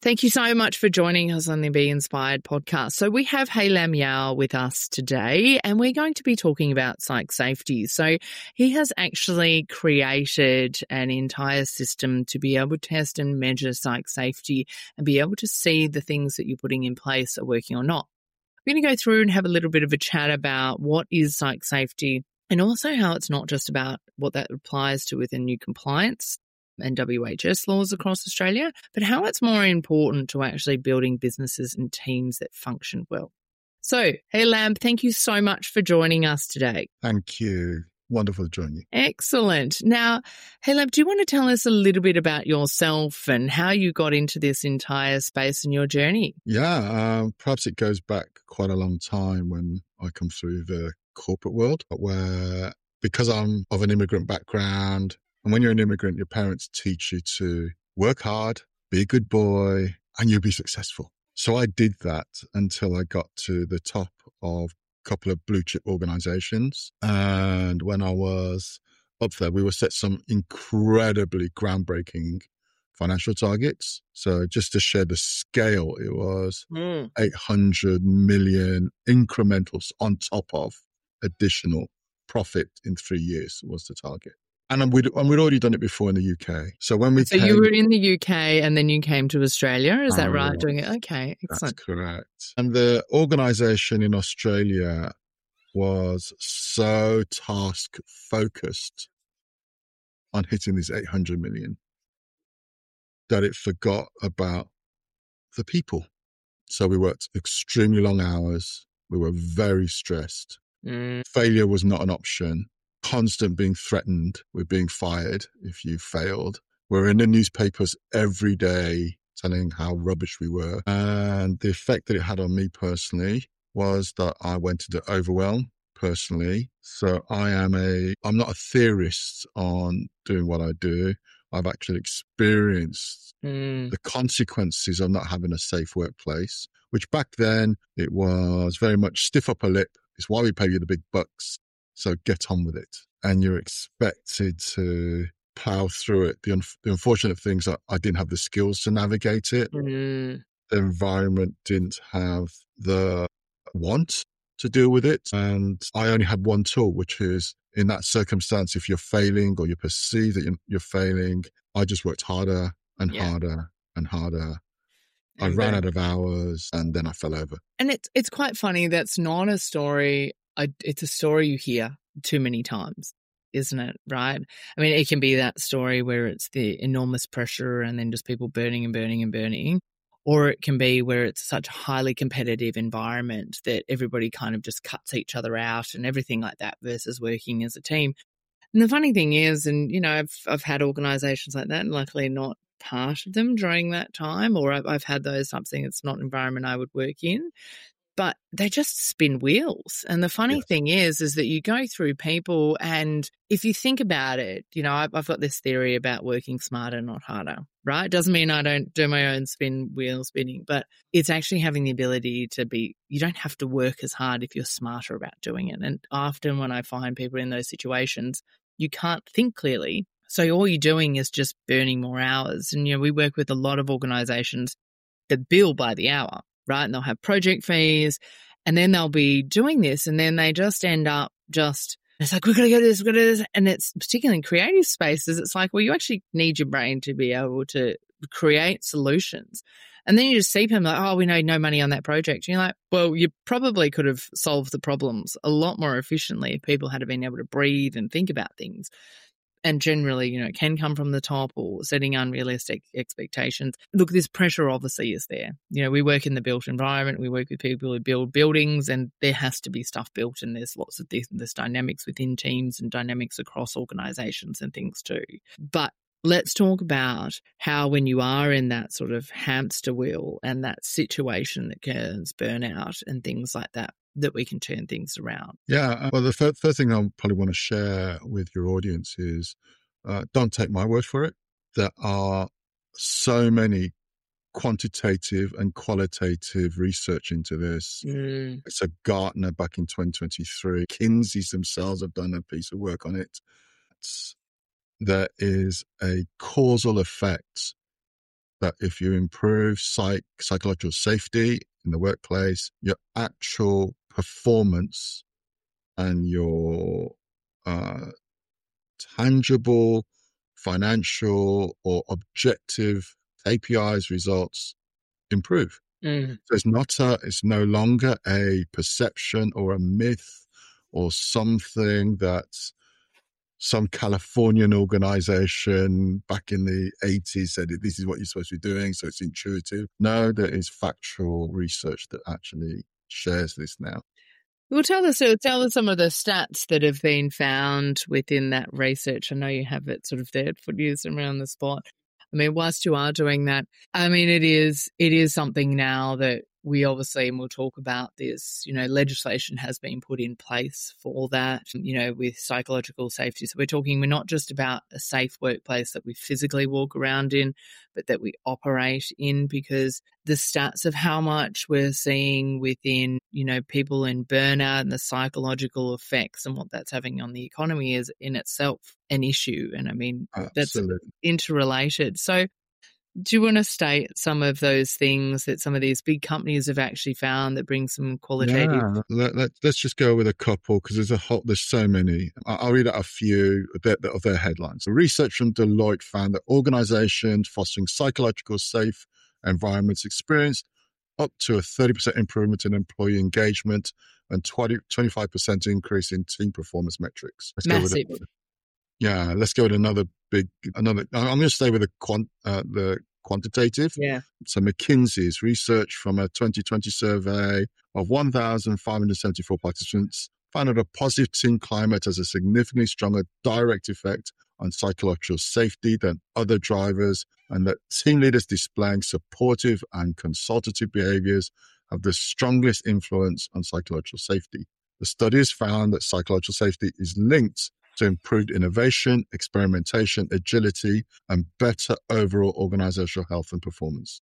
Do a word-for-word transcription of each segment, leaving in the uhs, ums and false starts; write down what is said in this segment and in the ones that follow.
Thank you so much for joining us on the Be Inspired podcast. So we have Hey Lam Yao with us today, and we're going to be talking about psych safety. So he has actually created an entire system to be able to test and measure psych safety and be able to see the things that you're putting in place are working or not. We're going to go through and have a little bit of a chat about what is psych safety and also how it's not just about what that applies to within new compliance and W H S laws across Australia, but how it's more important to actually building businesses and teams that function well. So, hey Lam, thank you so much for joining us today. Thank you. Wonderful to join you. Excellent. Now, hey Lam, do you want to tell us a little bit about yourself and how you got into this entire space in your journey? Yeah, um, perhaps it goes back quite a long time when I come through the corporate world, where because I'm of an immigrant background, and when you're an immigrant, your parents teach you to work hard, be a good boy, and you'll be successful. So I did that until I got to the top of a couple of blue chip organizations. And when I was up there, we were set some incredibly groundbreaking financial targets. So just to share the scale, it was mm. eight hundred million incrementals on top of additional profit in three years was the target. And we'd, and we'd already done it before in the U K. So when we So came, you were in the U K and then you came to Australia, is that oh, right? Doing it? Okay, excellent. That's correct. And the organisation in Australia was so task focused on hitting these eight hundred million that it forgot about the people. So we worked extremely long hours. We were very stressed. Mm. Failure was not an option. Constant being threatened with being fired if you failed. We're in the newspapers every day telling how rubbish we were. And the effect that it had on me personally was that I went into overwhelm personally. So I am a, I'm not a theorist on doing what I do. I've actually experienced mm. the consequences of not having a safe workplace, which back then it was very much stiff upper lip. It's why we pay you the big bucks. So get on with it. And you're expected to plow through it. The, un- the unfortunate things are I didn't have the skills to navigate it. Mm. The environment didn't have the want to deal with it. And I only had one tool, which is in that circumstance, if you're failing or you perceive that you're, you're failing, I just worked harder and yeah. harder and harder. I ran out of hours and then I fell over. And it's, it's quite funny. That's not a story. I, it's a story you hear too many times, isn't it? Right? I mean, it can be that story where it's the enormous pressure and then just people burning and burning and burning, or it can be where it's such a highly competitive environment that everybody kind of just cuts each other out and everything like that versus working as a team. And the funny thing is, and you know, I've I've had organisations like that, and luckily not part of them during that time, or I've, I've had those types of things. It's not an environment I would work in. But they just spin wheels. And the funny yes. thing is, is that you go through people and if you think about it, you know, I've, I've got this theory about working smarter, not harder, right? Doesn't mean I don't do my own spin wheel spinning, but it's actually having the ability to be, you don't have to work as hard if you're smarter about doing it. And often when I find people in those situations, you can't think clearly. So all you're doing is just burning more hours. And, you know, we work with a lot of organizations that bill by the hour. Right? And they'll have project fees and then they'll be doing this and then they just end up just, it's like, we've got to go to this, we've got to do this. And it's particularly in creative spaces, it's like, well, you actually need your brain to be able to create solutions. And then you just see people like, oh, we need no money on that project. And you're like, well, you probably could have solved the problems a lot more efficiently if people had been able to breathe and think about things. And generally, you know, it can come from the top or setting unrealistic expectations. Look, this pressure obviously is there. You know, we work in the built environment. We work with people who build buildings and there has to be stuff built and there's lots of this, this dynamics within teams and dynamics across organizations and things too. But let's talk about how when you are in that sort of hamster wheel and that situation that causes burnout and things like that, that we can turn things around. Yeah. Well, the first, first thing I probably want to share with your audience is uh, don't take my word for it. There are so many quantitative and qualitative research into this. Mm. It's a Gartner back in twenty twenty-three. Kinsey's themselves have done a piece of work on it. It's, there is a causal effect that if you improve psych, psychological safety in the workplace, your actual performance and your uh, tangible, financial, or objective K P Is results improve. Mm. So it's not a, it's no longer a perception or a myth or something that some Californian organization back in the eighties said this is what you're supposed to be doing, so it's intuitive. No, there is factual research that actually shares this now. Well, tell us, tell us some of the stats that have been found within that research. I know you have it sort of there for use around the spot. I mean, whilst you are doing that, I mean, it is it is something now that we obviously, and we'll talk about this, you know, legislation has been put in place for that, you know, with psychological safety. So we're talking, we're not just about a safe workplace that we physically walk around in, but that we operate in, because the stats of how much we're seeing within, you know, people in burnout and the psychological effects and what that's having on the economy is in itself an issue. And I mean, Absolutely. that's interrelated. So do you want to state some of those things that some of these big companies have actually found that bring some qualitative? Yeah, let, let, let's just go with a couple, because there's a whole, there's so many. I'll read out a few of their, of their headlines. The research from Deloitte found that organizations fostering psychological safe environments experienced up to a thirty percent improvement in employee engagement and twenty, twenty-five percent increase in team performance metrics. Let's Massive. Go with yeah, let's go with another big, another, I'm going to stay with the quant, uh, the quantitative. Yeah. So McKinsey's research from a twenty twenty survey of one thousand five hundred seventy-four participants found that a positive team climate has a significantly stronger direct effect on psychological safety than other drivers, and that team leaders displaying supportive and consultative behaviors have the strongest influence on psychological safety. The studies found that psychological safety is linked to improved innovation, experimentation, agility, and better overall organizational health and performance.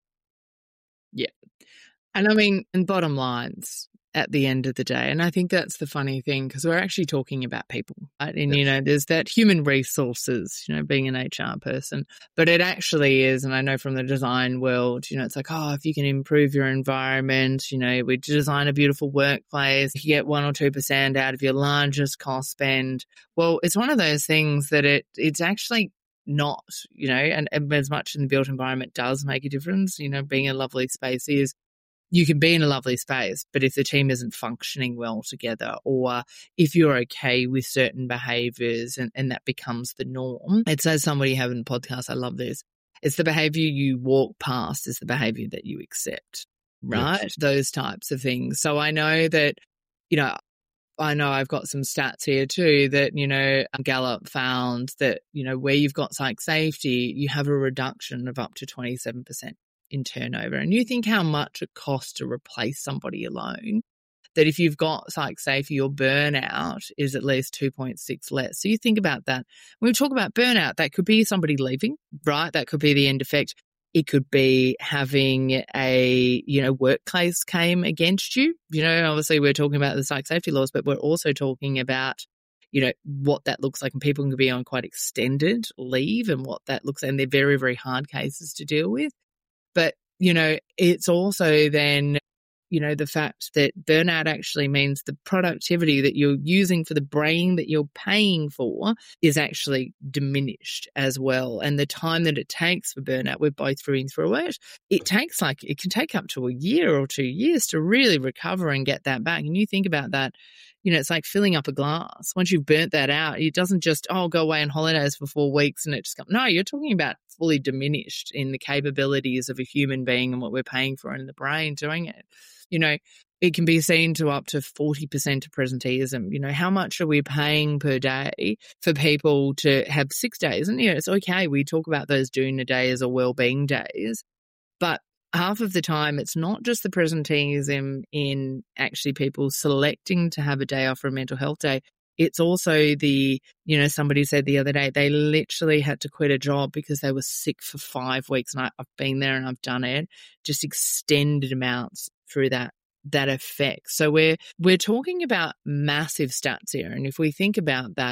Yeah. And I mean, and bottom lines at the end of the day, and I think that's the funny thing, because we're actually talking about people, right? And, yes. you know, there's that human resources, you know, being an H R person, but it actually is, and I know from the design world, you know, it's like, oh, if you can improve your environment, you know, we design a beautiful workplace, you get one or two percent out of your largest cost spend. Well, it's one of those things that it it's actually not, you know, and, and as much in the built environment does make a difference, you know, being a lovely space is, you can be in a lovely space, but if the team isn't functioning well together, or if you're okay with certain behaviors and, and that becomes the norm, it's as somebody having a podcast, I love this, it's the behavior you walk past is the behavior that you accept, right? Yes. Those types of things. So I know that, you know, I know I've got some stats here too that, you know, Gallup found that, you know, where you've got psych safety, you have a reduction of up to twenty-seven percent. In turnover. And you think how much it costs to replace somebody alone, that if you've got psych safety, your burnout is at least two point six less. So you think about that. When we talk about burnout, that could be somebody leaving, right? That could be the end effect. It could be having a, you know, workplace came against you. You know, obviously we're talking about the psych safety laws, but we're also talking about, you know, what that looks like. And people can be on quite extended leave and what that looks like. And they're very, very hard cases to deal with. But, you know, it's also then, you know, the fact that burnout actually means the productivity that you're using for the brain that you're paying for is actually diminished as well. And the time that it takes for burnout, we're both going through it, it takes like, it can take up to a year or two years to really recover and get that back. And you think about that, you know, it's like filling up a glass. Once you've burnt that out, it doesn't just, oh, go away on holidays for four weeks and it just comes. No, you're talking about fully diminished in the capabilities of a human being and what we're paying for in the brain doing it. You know, it can be seen to up to forty percent of presenteeism. You know, how much are we paying per day for people to have six days? And, you know, it's okay. We talk about those doona days or wellbeing days, but half of the time, it's not just the presenteeism in actually people selecting to have a day off for a mental health day. It's also the, you know, somebody said the other day, they literally had to quit a job because they were sick for five weeks. And I, I've been there and I've done it, just extended amounts through that, that effect. So we're, we're talking about massive stats here. And if we think about that,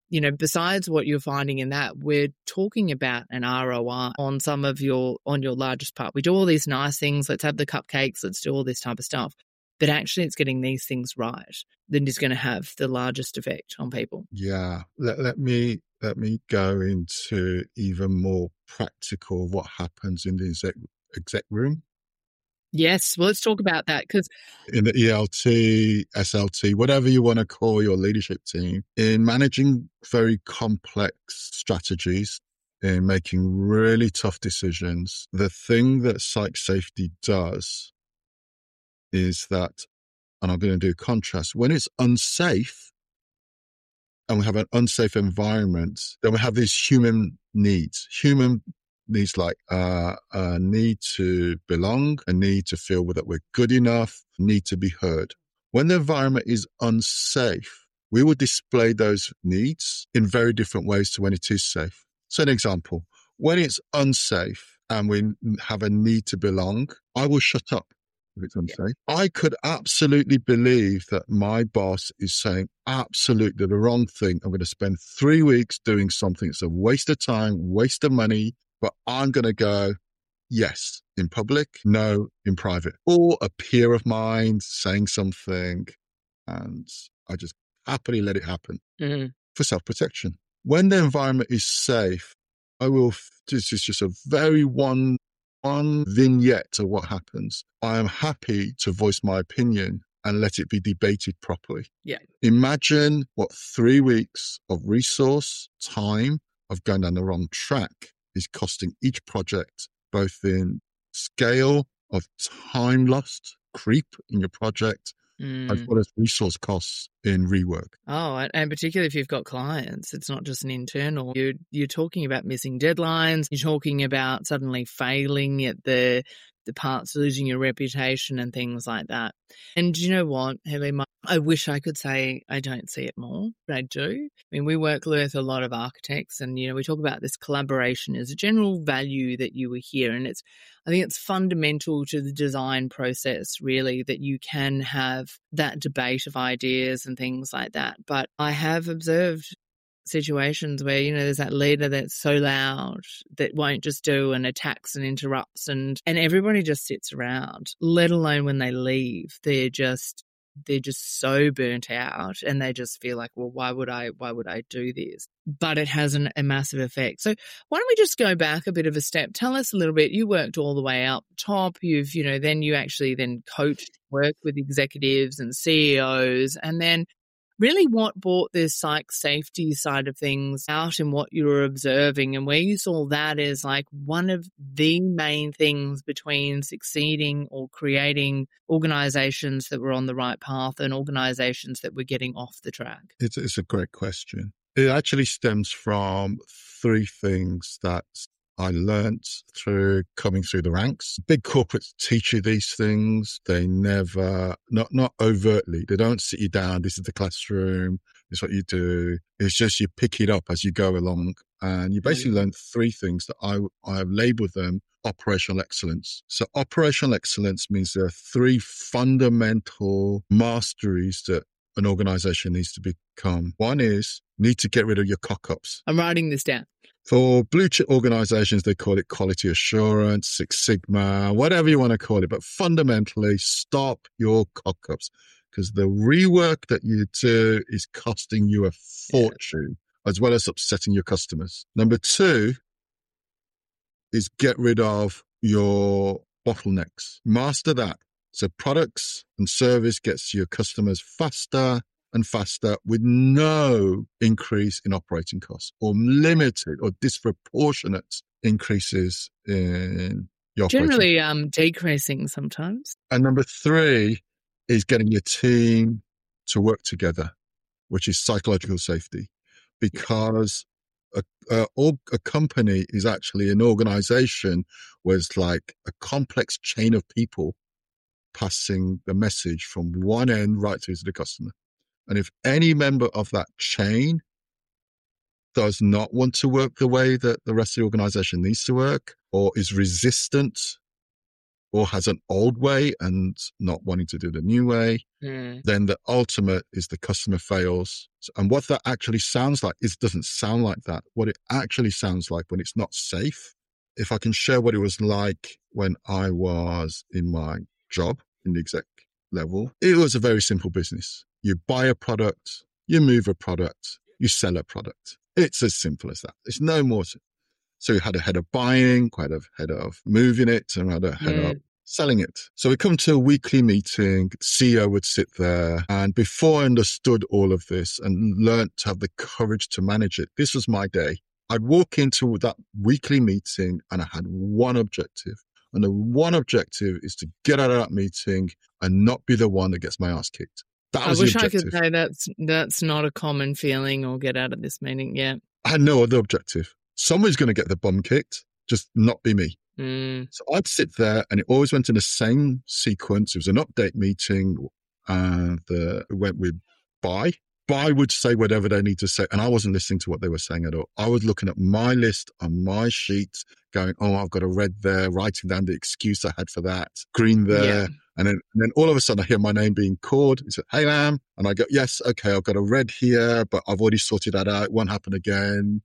you know, besides what you're finding in that, we're talking about an R O I on some of your, on your largest part. We do all these nice things. Let's have the cupcakes. Let's do all this type of stuff. But actually it's getting these things right that is going to have the largest effect on people. Yeah. Let, let me, let me go into even more practical of what happens in the exec, exec room. Yes. Well, let's talk about that because in the E L T, S L T, whatever you want to call your leadership team, in managing very complex strategies, in making really tough decisions, the thing that psych safety does is that, and I'm going to do a contrast, when it's unsafe and we have an unsafe environment, then we have these human needs, human needs like uh, a need to belong, a need to feel that we're good enough, need to be heard. When the environment is unsafe, we will display those needs in very different ways to when it is safe. So an example, when it's unsafe and we have a need to belong, I will shut up if it's unsafe. Yeah. I could absolutely believe that my boss is saying absolutely the wrong thing. I'm going to spend three weeks doing something. It's a waste of time, waste of money, but I'm going to go, yes, in public, no, in private. Or a peer of mine saying something, and I just happily let it happen mm-hmm. for self-protection. When the environment is safe, I will, this is just a very one, one vignette of what happens. I am happy to voice my opinion and let it be debated properly. Yeah. Imagine what three weeks of resource, time, of going down the wrong track is costing each project, both in scale of time lost, creep in your project, mm. as well as resource costs in rework. Oh, and particularly if you've got clients, it's not just an internal. You're, you're talking about missing deadlines. You're talking about suddenly failing at the the parts, losing your reputation and things like that. And you know what, Haley, I wish I could say I don't see it more, but I do. I mean, we work with a lot of architects and, you know, we talk about this collaboration as a general value that you were here. And it's, I think it's fundamental to the design process, really, that you can have that debate of ideas and things like that. But I have observed situations where, you know, there's that leader that's so loud that won't just do and attacks and interrupts and, and everybody just sits around, let alone when they leave. They're just, they're just so burnt out and they just feel like, well, why would I, why would I do this? But it has an, a massive effect. So why don't we just go back a bit of a step? Tell us a little bit. You worked all the way up top. You've, you know, then you actually then coached, worked with executives and C E Os, and then really what brought this psych safety side of things out and what you were observing and where you saw that as like one of the main things between succeeding or creating organizations that were on the right path and organizations that were getting off the track? It's, it's a great question. It actually stems from three things that I learned through coming through the ranks. Big corporates teach you these things. They never, not not overtly, they don't sit you down. This is the classroom. This is what you do. It's just you pick it up as you go along. And you basically mm-hmm. learn three things that I, I have labeled them operational excellence. So operational excellence means there are three fundamental masteries that an organization needs to become. One is need to get rid of your cock-ups. I'm writing this down. For blue chip organizations, they call it quality assurance, Six Sigma, whatever you want to call it. But fundamentally, stop your cock-ups because the rework that you do is costing you a fortune yeah. as well as upsetting your customers. Number two is get rid of your bottlenecks. Master that. So products and service gets to your customers faster and faster with no increase in operating costs or limited or disproportionate increases in your generally um, decreasing sometimes. And number three is getting your team to work together, which is psychological safety, because a, a, a company is actually an organization where it's like a complex chain of people passing the message from one end right through to the customer. And if any member of that chain does not want to work the way that the rest of the organization needs to work, or is resistant or has an old way and not wanting to do the new way. Mm. Then the ultimate is the customer fails. And what that actually sounds like is doesn't sound like that. What it actually sounds like when it's not safe. If I can share what it was like when I was in my job in the exec level, it was a very simple business. You buy a product, you move a product, you sell a product. It's as simple as that. It's no more. So we had a head of buying, quite a head of moving it, and we had a head Mm. of selling it. So we come to a weekly meeting, the C E O would sit there. And before I understood all of this and learned to have the courage to manage it, this was my day. I'd walk into that weekly meeting and I had one objective. And the one objective is to get out of that meeting and not be the one that gets my ass kicked. That I was wish the I objective. could say that's that's not a common feeling or get out of this meeting. Yeah. I had no other objective. Someone's going to get the bum kicked, just not be me. Mm. So I'd sit there and it always went in the same sequence. It was an update meeting and uh, it went with buy. Buy would say whatever they need to say. And I wasn't listening to what they were saying at all. I was looking at my list on my sheet going, oh, I've got a red there, writing down the excuse I had for that, green there. Yeah. And then, and then all of a sudden I hear my name being called. He said, hey, Lam. And I go, yes, okay, I've got a red here, but I've already sorted that out. It won't happen again.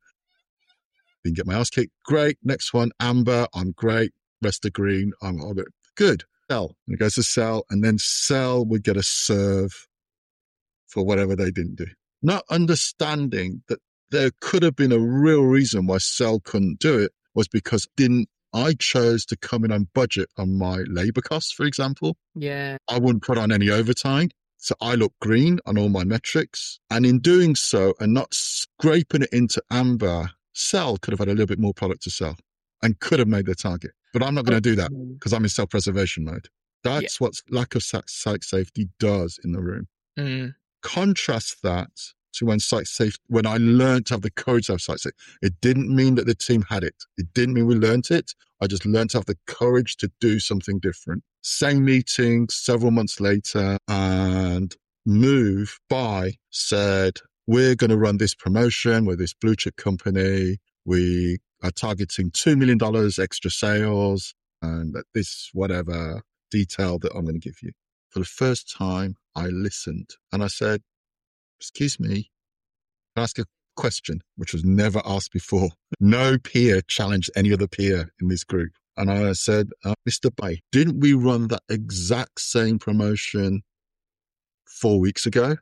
Didn't get my ass kicked. Great. Next one, amber. I'm great. Rest of green. I'm all good. Good. Sell. And it goes to sell. And then sell would get a serve for whatever they didn't do. Not understanding that there could have been a real reason why sell couldn't do it was because didn't I chose to come in on budget on my labor costs, for example. Yeah. I wouldn't put on any overtime. So I look green on all my metrics. And in doing so and not scraping it into amber, sell could have had a little bit more product to sell and could have made their target. But I'm not going to do that because I'm in self-preservation mode. That's yeah. what lack of site safety does in the room. Mm. Contrast that to when site safety, when I learned to have the courage to have site safety. It didn't mean that the team had it. It didn't mean we learned it. I just learned to have the courage to do something different. Same meeting several months later, and Move Buy said, we're going to run this promotion with this blue chip company. We are targeting two million dollars extra sales and this whatever detail that I'm going to give you. For the first time, I listened and I said, excuse me, can I ask a question, which was never asked before. No peer challenged any other peer in this group. And I said, uh, Mister Bay, didn't we run that exact same promotion four weeks ago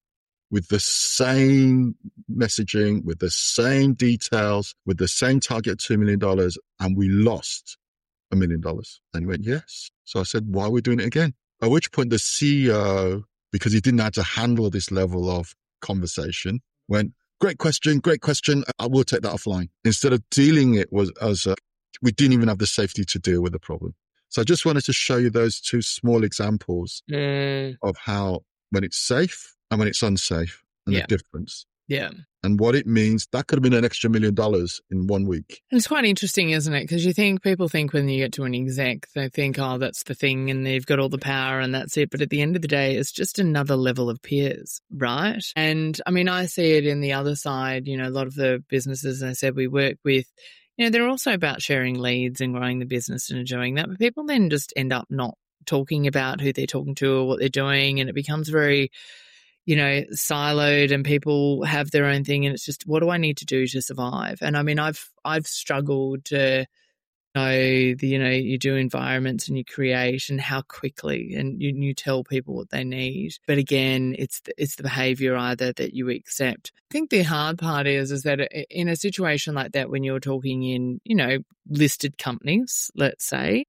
with the same messaging, with the same details, with the same target of two million dollars, and we lost a million dollars? And he went, yes. So I said, why are we doing it again? At which point the C E O, because he didn't know how to handle this level of conversation, went, great question, great question. I will take that offline. Instead of dealing it was as a, we didn't even have the safety to deal with the problem. So I just wanted to show you those two small examples mm. of how when it's safe and when it's unsafe and yeah. the difference. Yeah. And what it means, that could have been an extra million dollars in one week. And it's quite interesting, isn't it? Because you think, people think when you get to an exec, they think, oh, that's the thing and they've got all the power and that's it. But at the end of the day, it's just another level of peers, right? And I mean, I see it in the other side, you know, a lot of the businesses, as I said, we work with, you know, they're also about sharing leads and growing the business and doing that. But people then just end up not talking about who they're talking to or what they're doing. And it becomes very, you know, siloed and people have their own thing and it's just, what do I need to do to survive? And I mean, I've, I've struggled to know the, you know, you do environments and you create and how quickly and you, you tell people what they need. But again, it's the, it's the behavior either that you accept. I think the hard part is, is that in a situation like that, when you're talking in, you know, listed companies, let's say,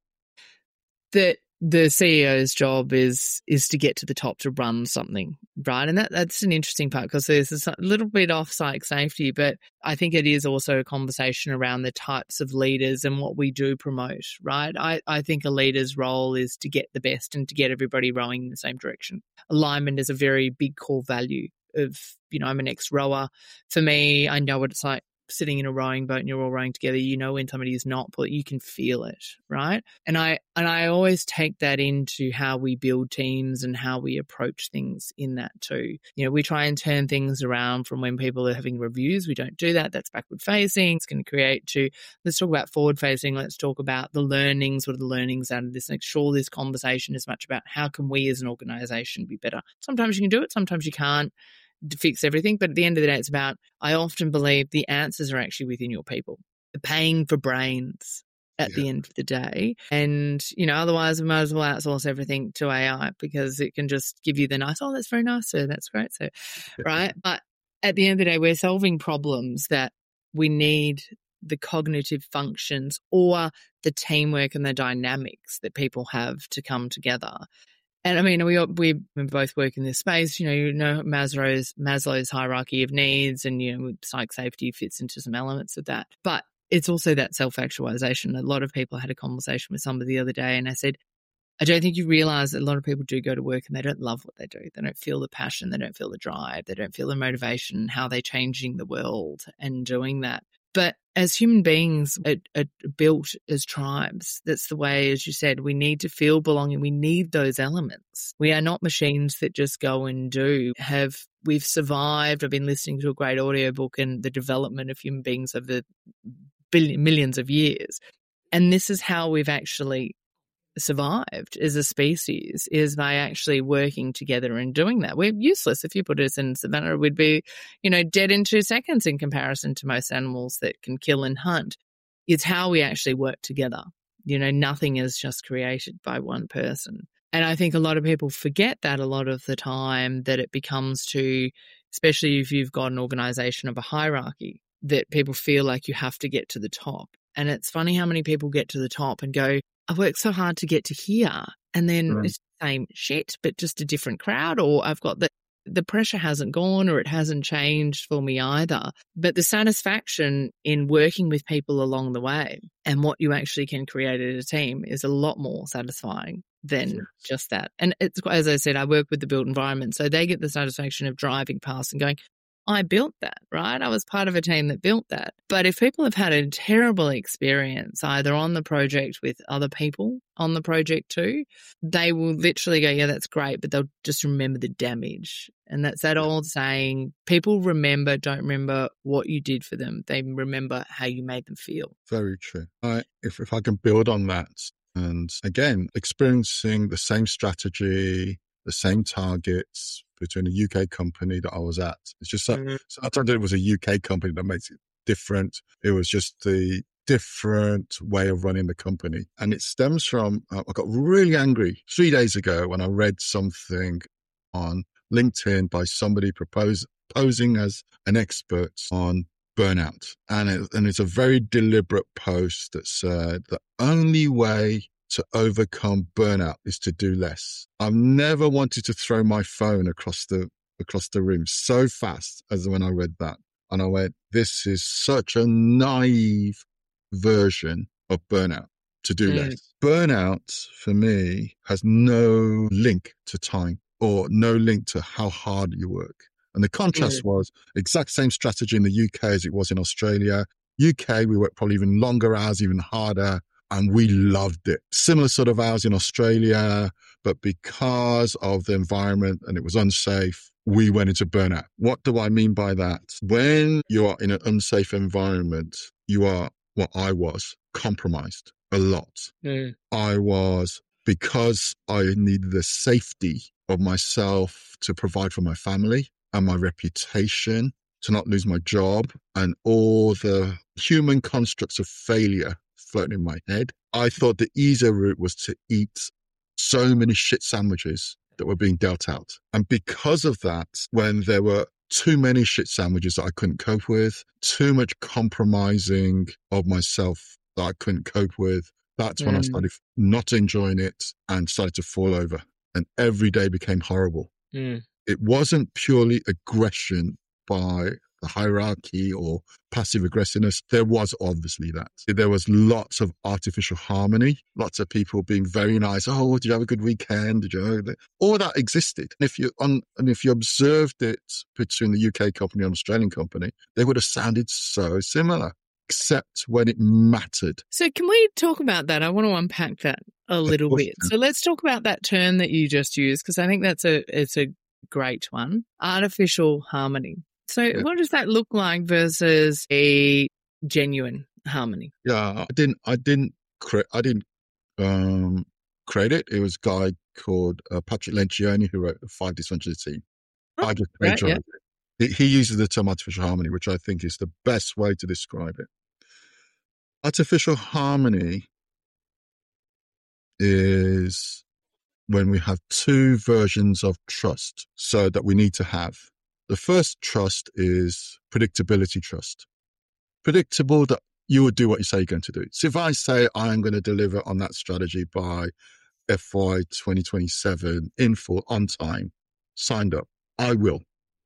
that the C E O's job is is to get to the top to run something, right? And that that's an interesting part because there's a little bit off site safety, but I think it is also a conversation around the types of leaders and what we do promote, right? I, I think a leader's role is to get the best and to get everybody rowing in the same direction. Alignment is a very big core value of, you know, I'm an ex-rower. For me, I know what it's like sitting in a rowing boat and you're all rowing together, you know when somebody is not, but you can feel it, right? And I and I always take that into how we build teams and how we approach things in that too. You know, we try and turn things around from when people are having reviews. We don't do that. That's backward facing. It's going to create to, let's talk about forward facing. Let's talk about the learnings. What are the learnings out of this? Make sure this conversation is much about how can we as an organization be better. Sometimes you can do it. Sometimes you can't fix everything. But at the end of the day, it's about, I often believe the answers are actually within your people. They're paying for brains at yeah. the end of the day. And, you know, otherwise we might as well outsource everything to A I because it can just give you the nice, oh, that's very nice, sir. That's great, sir. Right? But at the end of the day, we're solving problems that we need the cognitive functions or the teamwork and the dynamics that people have to come together. And I mean, we we both work in this space. You know, you know Maslow's Maslow's hierarchy of needs, and you know, psych safety fits into some elements of that. But it's also that self-actualization. A lot of people had a conversation with somebody the other day, and I said, I don't think you realize that a lot of people do go to work and they don't love what they do. They don't feel the passion. They don't feel the drive. They don't feel the motivation. How they're changing the world and doing that. But as human beings are, are built as tribes, that's the way, as you said, we need to feel belonging. We need those elements. We are not machines that just go and do. Have we've survived. I've been listening to a great audiobook and the development of human beings over billion, millions of years. And this is how we've actually survived as a species, is by actually working together and doing that. We're useless. If you put us in savannah, we'd be, you know, dead in two seconds in comparison to most animals that can kill and hunt. It's how we actually work together. You know, nothing is just created by one person. And I think a lot of people forget that a lot of the time, that it becomes to, especially if you've got an organization of a hierarchy, that people feel like you have to get to the top. And it's funny how many people get to the top and go, I worked so hard to get to here, and then right. it's the same shit, but just a different crowd, or I've got the, the pressure hasn't gone, or it hasn't changed for me either. But the satisfaction in working with people along the way and what you actually can create as a team is a lot more satisfying than yes. just that. And it's, as I said, I work with the built environment, so they get the satisfaction of driving past and going, I built that, right? I was part of a team that built that. But if people have had a terrible experience either on the project with other people on the project too, they will literally go, yeah, that's great, but they'll just remember the damage. And that's that old saying, people remember, don't remember what you did for them. They remember how you made them feel. Very true. I, if, if I can build on that, and again, experiencing the same strategy, the same targets between a U K company that I was at. It's just that mm-hmm. so I thought it was a U K company that makes it different. It was just the different way of running the company. And it stems from, uh, I got really angry three days ago when I read something on LinkedIn by somebody propose, posing as an expert on burnout. And, it, and it's a very deliberate post that said the only way to overcome burnout is to do less. I've never wanted to throw my phone across the across the room so fast as when I read that. And I went, this is such a naive version of burnout, to do mm. less. Burnout, for me, has no link to time or no link to how hard you work. And the contrast mm. was exact same strategy in the U K as it was in Australia. U K, we work probably even longer hours, even harder. And we loved it. Similar sort of hours in Australia, but because of the environment and it was unsafe, we went into burnout. What do I mean by that? When you are in an unsafe environment, you are, what I was, compromised a lot. Mm. I was, because I needed the safety of myself to provide for my family and my reputation, to not lose my job and all the human constructs of failure floating in my head. I thought the easier route was to eat so many shit sandwiches that were being dealt out. And because of that, when there were too many shit sandwiches that I couldn't cope with, too much compromising of myself that I couldn't cope with, that's mm. when I started not enjoying it and started to fall over. And every day became horrible. Mm. It wasn't purely aggression by the hierarchy or passive aggressiveness. There was obviously that. There was lots of artificial harmony, lots of people being very nice. Oh, did you have a good weekend? Did you? All that existed. And if you on, and if you observed it between the U K company and Australian company, they would have sounded so similar, except when it mattered. So can we talk about that? I want to unpack that a little bit. So let's talk about that term that you just used, because I think that's a it's a great one. Artificial harmony. So yeah. What does that look like versus a genuine harmony? Yeah, I didn't, I didn't, cre- I didn't um, create it. It was a guy called uh, Patrick Lencioni who wrote The Five Dysfunctions of the Team. Oh, I just right, yeah. it. He uses the term artificial harmony, which I think is the best way to describe it. Artificial harmony is when we have two versions of trust, so that we need to have. The first trust is predictability trust. Predictable that you would do what you say you're going to do. So if I say I'm going to deliver on that strategy by F Y twenty twenty-seven in full, on time, signed up, I will.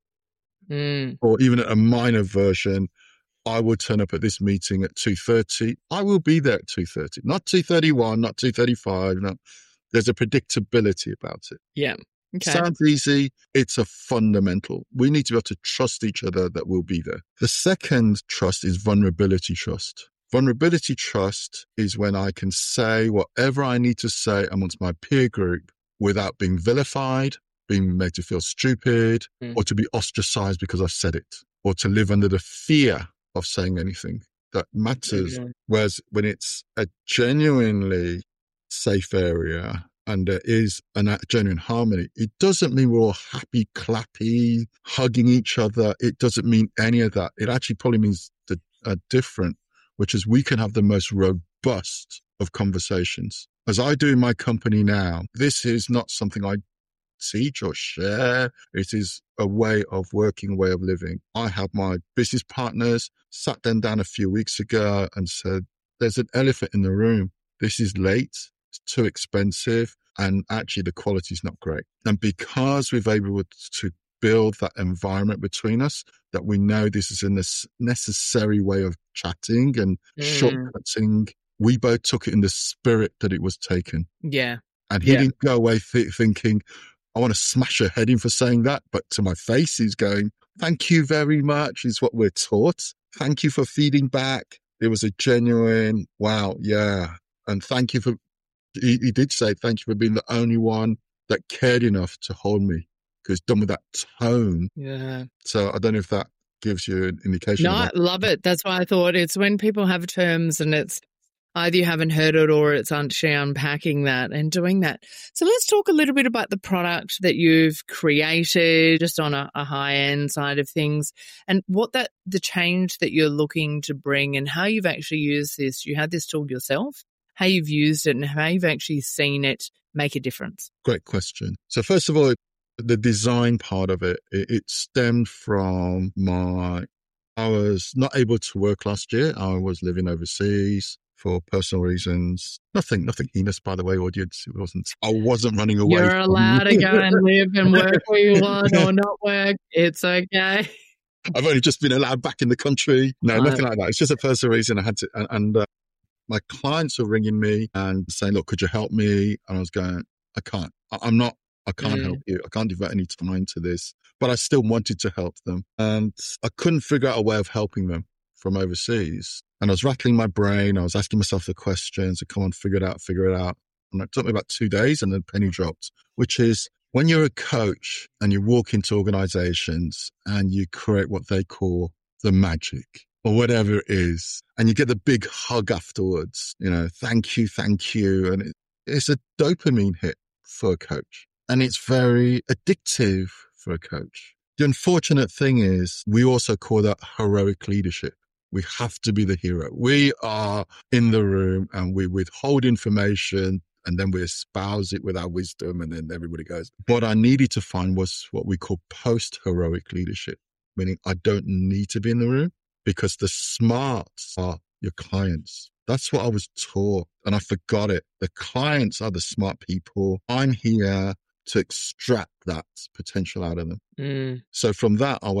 Mm. Or even at a minor version, I will turn up at this meeting at two thirty. I will be there at two thirty, not two thirty-one, not two thirty-five. No. There's a predictability about it. Yeah. Okay. Sounds easy. It's a fundamental. We need to be able to trust each other that we'll be there. The second trust is vulnerability trust. Vulnerability trust is when I can say whatever I need to say amongst my peer group without being vilified, being made to feel stupid, mm. or to be ostracized because I've said it, or to live under the fear of saying anything that matters. Mm-hmm. Whereas when it's a genuinely safe area and there is a genuine harmony, it doesn't mean we're all happy, clappy, hugging each other. It doesn't mean any of that. It actually probably means the uh, different, which is we can have the most robust of conversations. As I do in my company now, this is not something I teach or share. It is a way of working, a way of living. I have my business partners, sat them down a few weeks ago and said, there's an elephant in the room. This is late. It's too expensive. And actually the quality is not great. And because we've been able to build that environment between us, that we know this is a necessary way of chatting and mm. shortcutting, we both took it in the spirit that it was taken. Yeah. And he yeah. didn't go away th- thinking, I want to smash her head in for saying that. But to my face, he's going, thank you very much, is what we're taught. Thank you for feeding back. It was a genuine, wow, yeah. And thank you for, he, he did say, thank you for being the only one that cared enough to hold me. Because done with that tone. Yeah. So I don't know if that gives you an indication. No, I love it. That's why I thought it's when people have terms and it's either you haven't heard it or it's actually unpacking that and doing that. So let's talk a little bit about the product that you've created just on a, a high-end side of things and what that the change that you're looking to bring and how you've actually used this. You had this tool yourself, how you've used it and how you've actually seen it make a difference. Great question. So first of all, the design part of it, it, it stemmed from my, I was not able to work last year. I was living overseas for personal reasons. Nothing, nothing heinous, by the way, audience. It wasn't, I wasn't running away. You're allowed to go and live and work where you want or not work. It's okay. I've only just been allowed back in the country. No, nothing like that. It's just a personal reason I had to, and, and uh, my clients were ringing me and saying, look, could you help me? And I was going, I can't, I, I'm not, I can't mm. help you. I can't devote any time to this. But I still wanted to help them. And I couldn't figure out a way of helping them from overseas. And I was rattling my brain. I was asking myself the questions. So come on, figure it out, figure it out. And it took me about two days and then penny dropped, which is when you're a coach and you walk into organizations and you create what they call the magic or whatever it is, and you get the big hug afterwards, you know, thank you, thank you. And it, it's a dopamine hit for a coach. And it's very addictive for a coach. The unfortunate thing is we also call that heroic leadership. We have to be the hero. We are in the room and we withhold information and then we espouse it with our wisdom and then everybody goes. What I needed to find was what we call post-heroic leadership, meaning I don't need to be in the room because the smarts are your clients. That's what I was taught and I forgot it. The clients are the smart people. I'm here to extract that potential out of them. Mm. So from that, I went,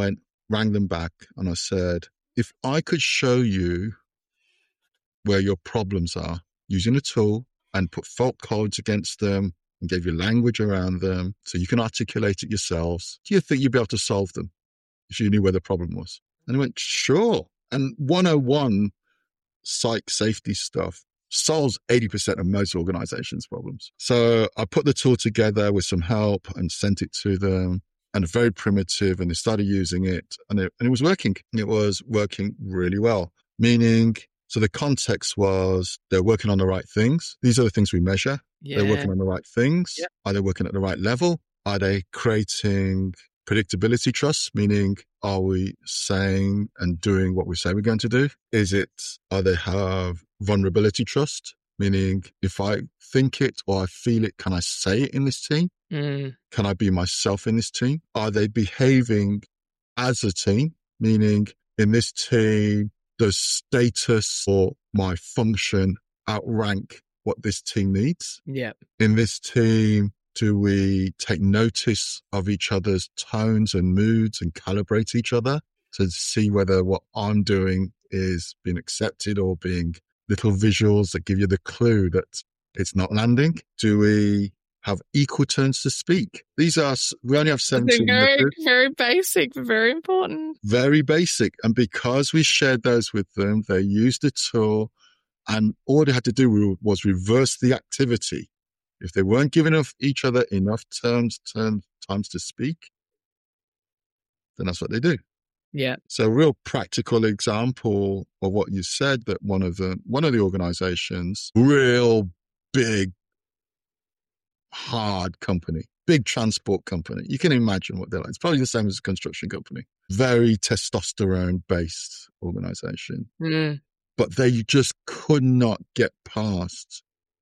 rang them back and I said, if I could show you where your problems are using a tool and put fault codes against them and gave you language around them so you can articulate it yourselves, do you think you'd be able to solve them if you knew where the problem was? And he went, sure. And one oh one psych safety stuff solves eighty percent of most organizations' problems. So I put the tool together with some help and sent it to them, and very primitive, and they started using it, and it, and it was working. It was working really well, meaning, so the context was they're working on the right things. These are the things we measure. Yeah. They're working on the right things. Yeah. Are they working at the right level? Are they creating predictability trust, meaning are we saying and doing what we say we're going to do? Is it, are they have vulnerability trust, meaning if I think it or I feel it, can I say it in this team? Mm. Can I be myself in this team? Are they behaving as a team, meaning in this team, does status or my function outrank what this team needs? Yeah. In this team, do we take notice of each other's tones and moods and calibrate each other to see whether what I'm doing is being accepted or being little visuals that give you the clue that it's not landing? Do we have equal turns to speak? These are, we only have seventeen They're very, methods. very basic, but very important. Very basic. And because we shared those with them, they used the tool, and all they had to do was reverse the activity. If they weren't giving each other enough terms, terms, times to speak, then that's what they do. Yeah. So a real practical example of what you said, that one of the, one of the organizations, real big, hard company, big transport company. You can imagine what they're like. It's probably the same as a construction company. Very testosterone based organization. Mm. But they just could not get past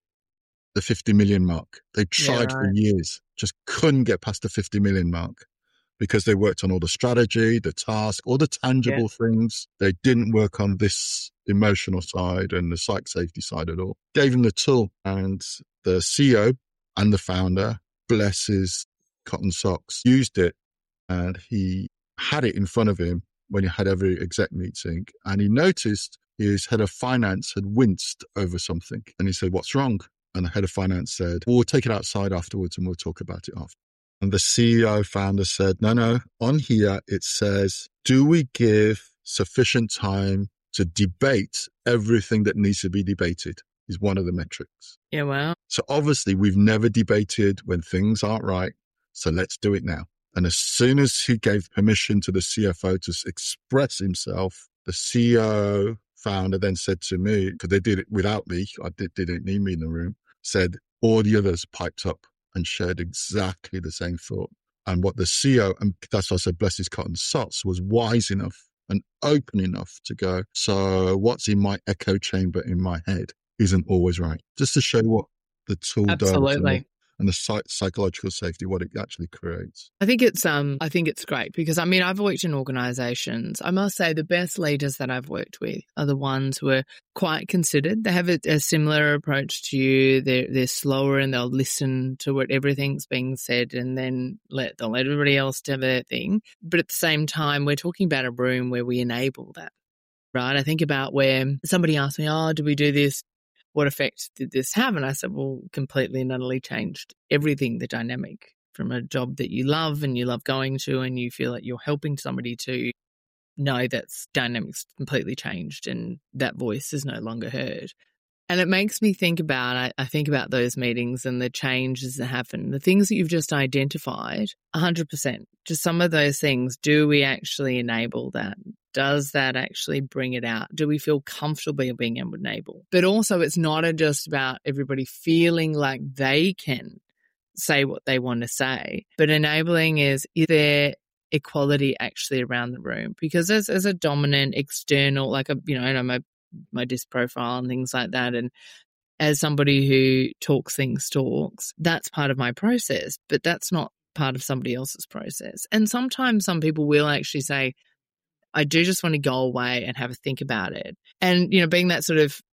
the fifty million mark. They tried Yeah, right. for years, just couldn't get past the fifty million mark because they worked on all the strategy, the task, all the tangible yeah. things. They didn't work on this emotional side and the psych safety side at all. Gave them the tool, and the C E O and the founder, bless his cotton socks, used it, and he had it in front of him when he had every exec meeting, and he noticed his head of finance had winced over something, and he said, "What's wrong?" And the head of finance said, well, we'll take it outside afterwards and we'll talk about it after. And the C E O founder said, no, no, on here it says, do we give sufficient time to debate everything that needs to be debated? Is one of the metrics. Yeah, wow. So obviously we've never debated when things aren't right. So let's do it now. And as soon as he gave permission to the C F O to express himself, the C E O founder then said to me, because they did it without me, I did, didn't need me in the room, said all the others piped up and shared exactly the same thought. And what the C E O, and that's why I said bless his cotton socks, was wise enough and open enough to go, so what's in my echo chamber in my head isn't always right. Just to show what the tool Absolutely. does and the, and the psych- psychological safety, what it actually creates. I think it's um I think it's great because, I mean, I've worked in organizations. I must say the best leaders that I've worked with are the ones who are quite considered. They have a, a similar approach to you. They're, they're slower and they'll listen to what everything's being said and then let, they'll let everybody else do their thing. But at the same time, we're talking about a room where we enable that, right? I think about where somebody asked me, oh, do we do this? What effect did this have? And I said, well, completely and utterly changed everything, the dynamic from a job that you love and you love going to and you feel like you're helping somebody to know that's dynamics completely changed and that voice is no longer heard. And it makes me think about, I, I think about those meetings and the changes that happen, the things that you've just identified, one hundred percent. Just some of those things, do we actually enable that? Does that actually bring it out? Do we feel comfortable being able to enable? But also it's not just about everybody feeling like they can say what they want to say, but enabling is, is there equality actually around the room? Because as, as a dominant external, like, a, you know, I know my, my disc profile and things like that, and as somebody who talks things talks, that's part of my process, but that's not part of somebody else's process. And sometimes some people will actually say, I do just want to go away and have a think about it. And, you know, being that sort of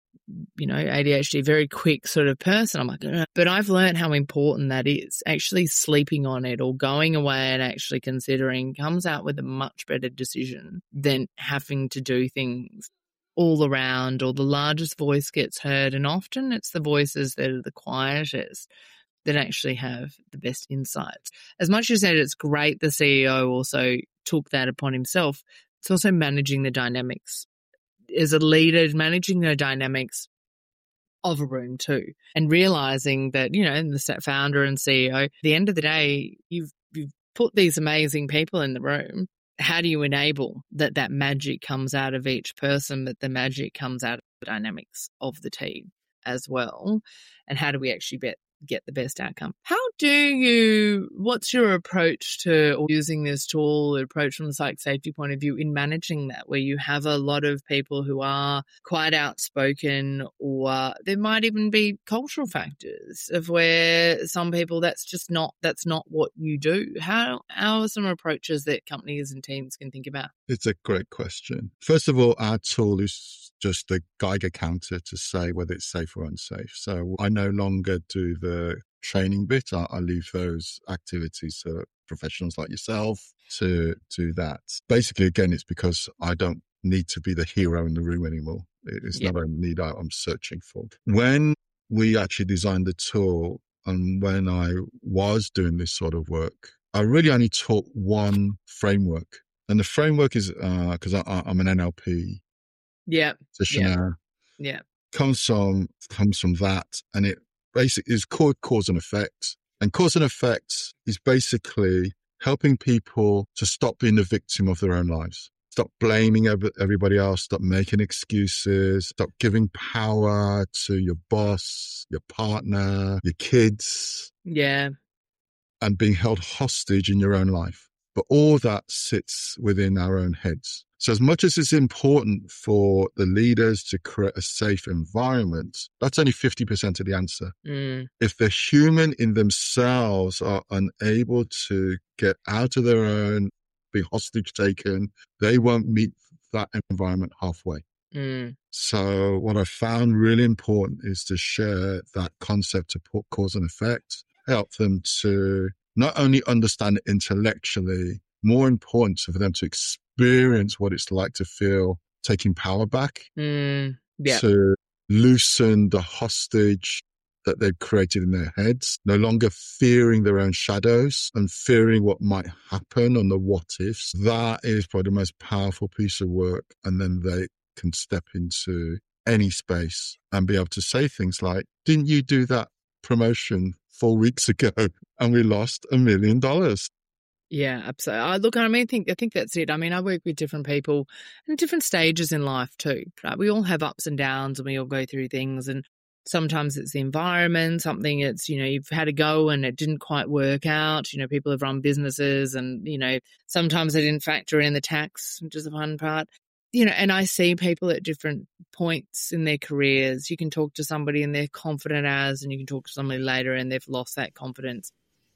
you know, A D H D, very quick sort of person. I'm like, ugh. But I've learned how important that is. Actually sleeping on it or going away and actually considering comes out with a much better decision than having to do things all around, or the largest voice gets heard. And often it's the voices that are the quietest that actually have the best insights. As much as that, it's great the C E O also took that upon himself. It's also managing the dynamics. As a leader, managing the dynamics of a room too, and realizing that, you know, the founder and C E O, at the end of the day, you've, you've put these amazing people in the room. How do you enable that that magic comes out of each person, but the magic comes out of the dynamics of the team as well? And how do we actually bet, get the best outcome? How do you, what's your approach to using this tool, approach from the psych safety point of view in managing that, where you have a lot of people who are quite outspoken, or there might even be cultural factors of where some people, that's just not, that's not what you do. How, how are some approaches that companies and teams can think about? It's a great question. First of all, our tool is just a Geiger counter to say whether it's safe or unsafe. So I no longer do the training bit. I, I leave those activities to professionals like yourself to do that. Basically, again, it's because I don't need to be the hero in the room anymore. It's yeah. not a need I'm searching for. When we actually designed the tool, and when I was doing this sort of work, I really only taught one framework. And the framework is, because uh, I'm an N L P yeah. practitioner. Yeah. yeah. Comes from, comes from that. And it basically is called cause and effect. And cause and effect is basically helping people to stop being the victim of their own lives. Stop blaming everybody else. Stop making excuses. Stop giving power to your boss, your partner, your kids. Yeah. And being held hostage in your own life. But all that sits within our own heads. So as much as it's important for the leaders to create a safe environment, that's only fifty percent of the answer. Mm. If the human in themselves are unable to get out of their own, be hostage taken, they won't meet that environment halfway. Mm. So what I found really important is to share that concept of cause and effect, help them to not only understand it intellectually, more important for them to experience what it's like to feel taking power back, mm, yeah. to loosen the hostage that they've created in their heads, no longer fearing their own shadows and fearing what might happen on the what ifs. That is probably the most powerful piece of work. And then they can step into any space and be able to say things like, didn't you do that promotion four weeks ago and we lost a million dollars? Yeah, absolutely. I look, I mean, I think I think that's it. I mean, I work with different people in different stages in life too. Right? We all have ups and downs, and we all go through things. And sometimes it's the environment, something it's, you know, you've had a go and it didn't quite work out. You know, people have run businesses, and you know, sometimes they didn't factor in the tax, which is the fun part. You know, and I see people at different points in their careers. You can talk to somebody and they're confident as, and you can talk to somebody later and they've lost that confidence.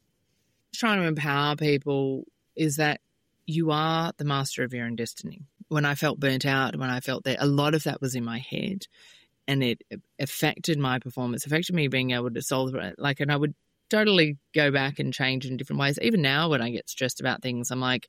Trying to empower people is that you are the master of your own destiny. When I felt burnt out, when I felt that, a lot of that was in my head, and it affected my performance, affected me being able to solve it. Like, and I would totally go back and change in different ways. Even now when I get stressed about things, I'm like,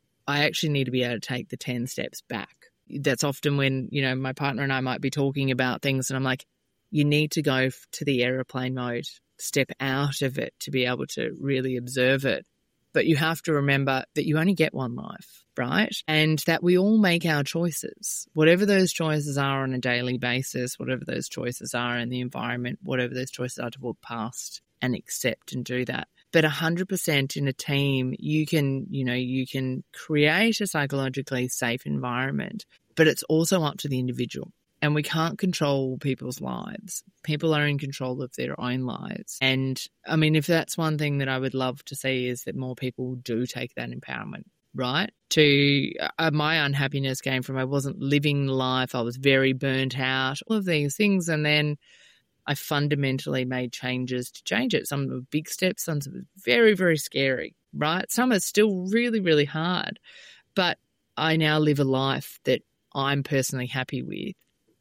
I actually need to be able to take the ten steps back. That's often when, you know, my partner and I might be talking about things and I'm like, you need to go to the airplane mode, step out of it to be able to really observe it. But you have to remember that you only get one life, right? And that we all make our choices, whatever those choices are on a daily basis, whatever those choices are in the environment, whatever those choices are to walk past and accept and do that. But one hundred percent in a team, you can, you know, you can create a psychologically safe environment, but it's also up to the individual. And we can't control people's lives. People are in control of their own lives. And I mean, if that's one thing that I would love to see, is that more people do take that empowerment, right? To uh, my unhappiness came from I wasn't living life. I was very burnt out, all of these things. And then I fundamentally made changes to change it. Some were big steps, some were very, very scary, right? Some are still really, really hard. But I now live a life that I'm personally happy with.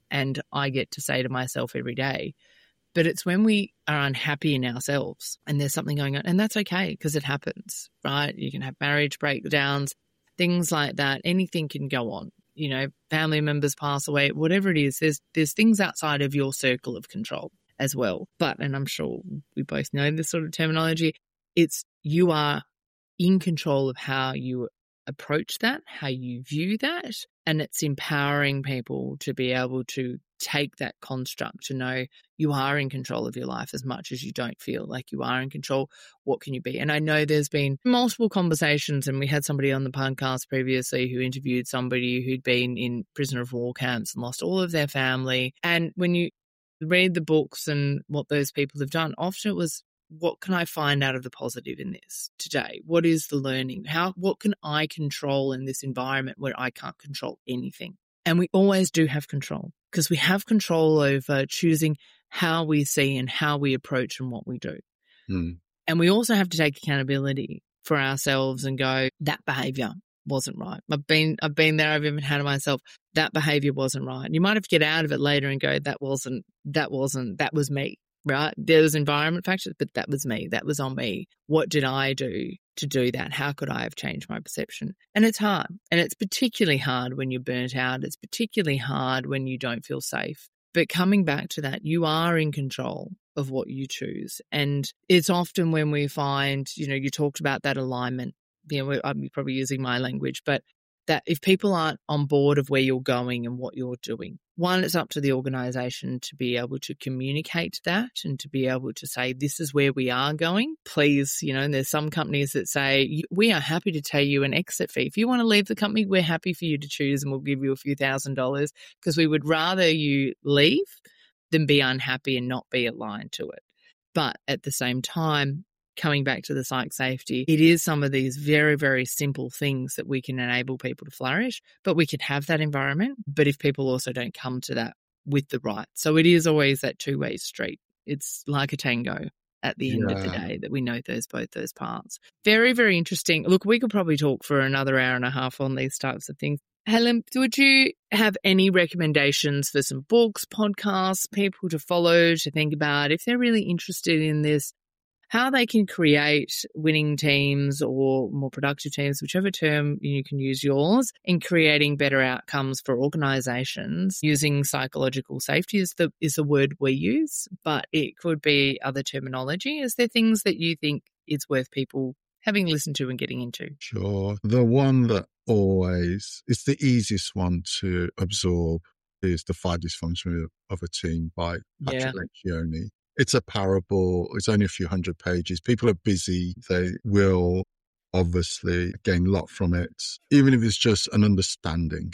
and I get to say to myself every day. But it's when we are unhappy in ourselves and there's something going on, and that's okay because it happens, right? You can have marriage breakdowns, things like that. Anything can go on. You know, family members pass away, whatever it is, there's there's things outside of your circle of control as well. But, and I'm sure we both know this sort of terminology, it's you are in control of how you approach that, how you view that, and it's empowering people to be able to take that construct to know you are in control of your life as much as you don't feel like you are in control. What can you be? And I know there's been multiple conversations, and we had somebody on the podcast previously who interviewed somebody who'd been in prisoner of war camps and lost all of their family. And when you read the books and what those people have done, often it was, what can I find out of the positive in this today? What is the learning? How, what can I control in this environment where I can't control anything? And we always do have control because we have control over choosing how we see and how we approach and what we do. Mm. And we also have to take accountability for ourselves and go, that behavior wasn't right. I've been, I've been there. I've even had it myself. That behavior wasn't right. You might have to get out of it later and go, that wasn't, that wasn't, that was me. Right? There was environment factors, but that was me. That was on me. What did I do to do that? How could I have changed my perception? And it's hard. And it's particularly hard when you're burnt out. It's particularly hard when you don't feel safe. But coming back to that, you are in control of what you choose. And it's often when we find, you know, you talked about that alignment. You know, I'm probably using my language, but that if people aren't on board of where you're going and what you're doing, one, it's up to the organisation to be able to communicate that and to be able to say, this is where we are going. Please, you know, and there's some companies that say, we are happy to pay you an exit fee. If you want to leave the company, we're happy for you to choose and we'll give you a few thousand dollars because we would rather you leave than be unhappy and not be aligned to it. But at the same time, coming back to the psych safety, it is some of these very, very simple things that we can enable people to flourish, but we can have that environment. But if people also don't come to that with the right. So it is always that two-way street. It's like a tango at the end Yeah. of the day that we know those both those parts. Very, very interesting. Look, we could probably talk for another hour and a half on these types of things. Helen, would you have any recommendations for some books, podcasts, people to follow, to think about if they're really interested in this, how they can create winning teams or more productive teams, whichever term you can use yours, in creating better outcomes for organisations using psychological safety is the is the word we use, but it could be other terminology. Is there things that you think it's worth people having listened to and getting into? Sure. The one that always, it's the easiest one to absorb is The Five Dysfunctions of a Team by Patrick Yeah. Lencioni. It's a parable. It's only a few hundred pages. People are busy. They will obviously gain a lot from it, even if it's just an understanding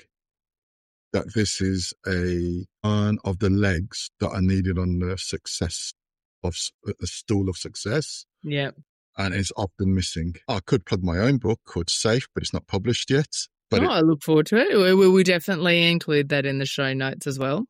that this is a one of the legs that are needed on the success of the stool of success. Yeah. And it's often missing. I could plug my own book called Safe, but it's not published yet. But oh, it, I look forward to it. We will definitely include that in the show notes as well.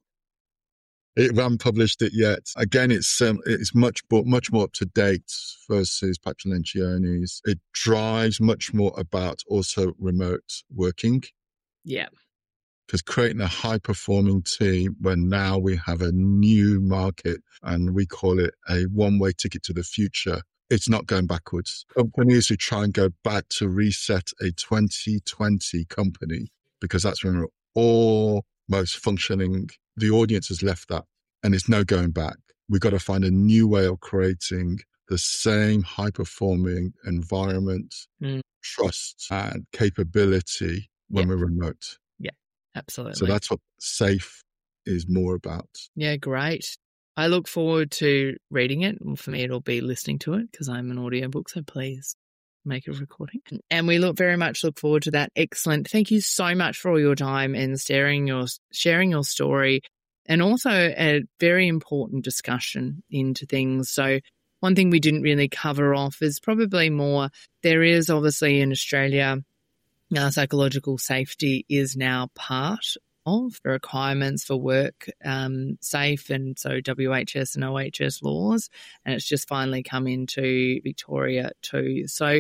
It, we haven't published it yet. Again, it's um, it's much more, much more up to date versus Patrick Lencioni's. It drives much more about also remote working. Yeah. Because creating a high performing team when now we have a new market and we call it a one way ticket to the future. It's not going backwards. Companies who try and go back to reset a twenty twenty company, because that's when we're almost functioning. The audience has left that and it's no going back. We've got to find a new way of creating the same high performing environment, mm. trust and capability when yeah. we're remote. Yeah, absolutely. So that's what Safe is more about. Yeah, great. I look forward to reading it. Well, for me, it'll be listening to it because I'm an audiobook, so please make a recording. And we look very much look forward to that. Excellent. Thank you so much for all your time and sharing your, sharing your story, and also a very important discussion into things. So one thing we didn't really cover off is probably more, there is obviously in Australia, uh, psychological safety is now part of the requirements for work um, safe, and so W H S and O H S laws, and it's just finally come into Victoria too. So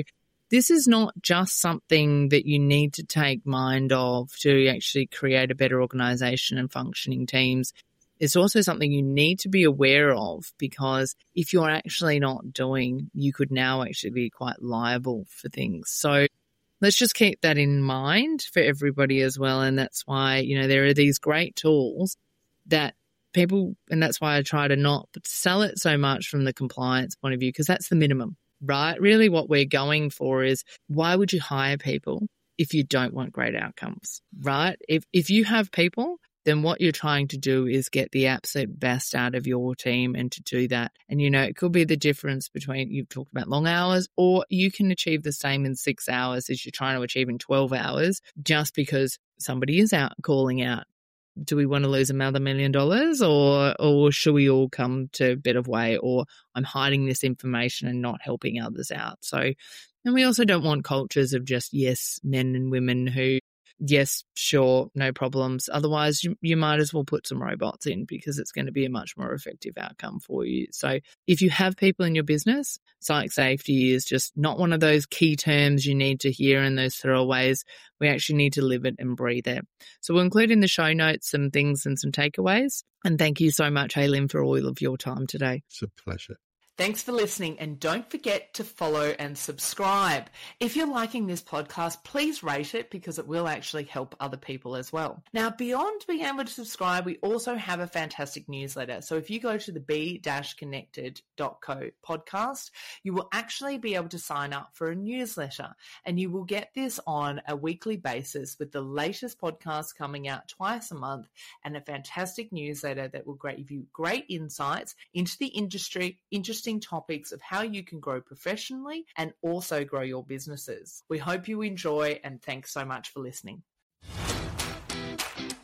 this is not just something that you need to take mind of to actually create a better organization and functioning teams. It's also something you need to be aware of, because if you're actually not doing, you could now actually be quite liable for things. So let's just keep that in mind for everybody as well. And that's why, you know, there are these great tools that people, and that's why I try to not sell it so much from the compliance point of view, because that's the minimum, right? Really what we're going for is, why would you hire people if you don't want great outcomes, right? If if you have people, then what you're trying to do is get the absolute best out of your team, and to do that. And, you know, it could be the difference between, you've talked about long hours, or you can achieve the same in six hours as you're trying to achieve in twelve hours, just because somebody is out calling out. Do we want to lose another million dollars, or or should we all come to a bit of way, or I'm hiding this information and not helping others out? So, and we also don't want cultures of just yes men and women who, yes, sure, no problems. Otherwise, you, you might as well put some robots in, because it's going to be a much more effective outcome for you. So if you have people in your business, psych safety is just not one of those key terms you need to hear in those throwaways. We actually need to live it and breathe it. So we'll include in the show notes some things and some takeaways. And thank you so much, Haylin, for all of your time today. It's a pleasure. Thanks for listening, and don't forget to follow and subscribe. If you're liking this podcast, please rate it, because it will actually help other people as well. Now, beyond being able to subscribe, we also have a fantastic newsletter. So if you go to the be connected dot co podcast, you will actually be able to sign up for a newsletter, and you will get this on a weekly basis with the latest podcast coming out twice a month, and a fantastic newsletter that will give you great insights into the industry, interesting topics of how you can grow professionally and also grow your businesses. We hope you enjoy, and thanks so much for listening.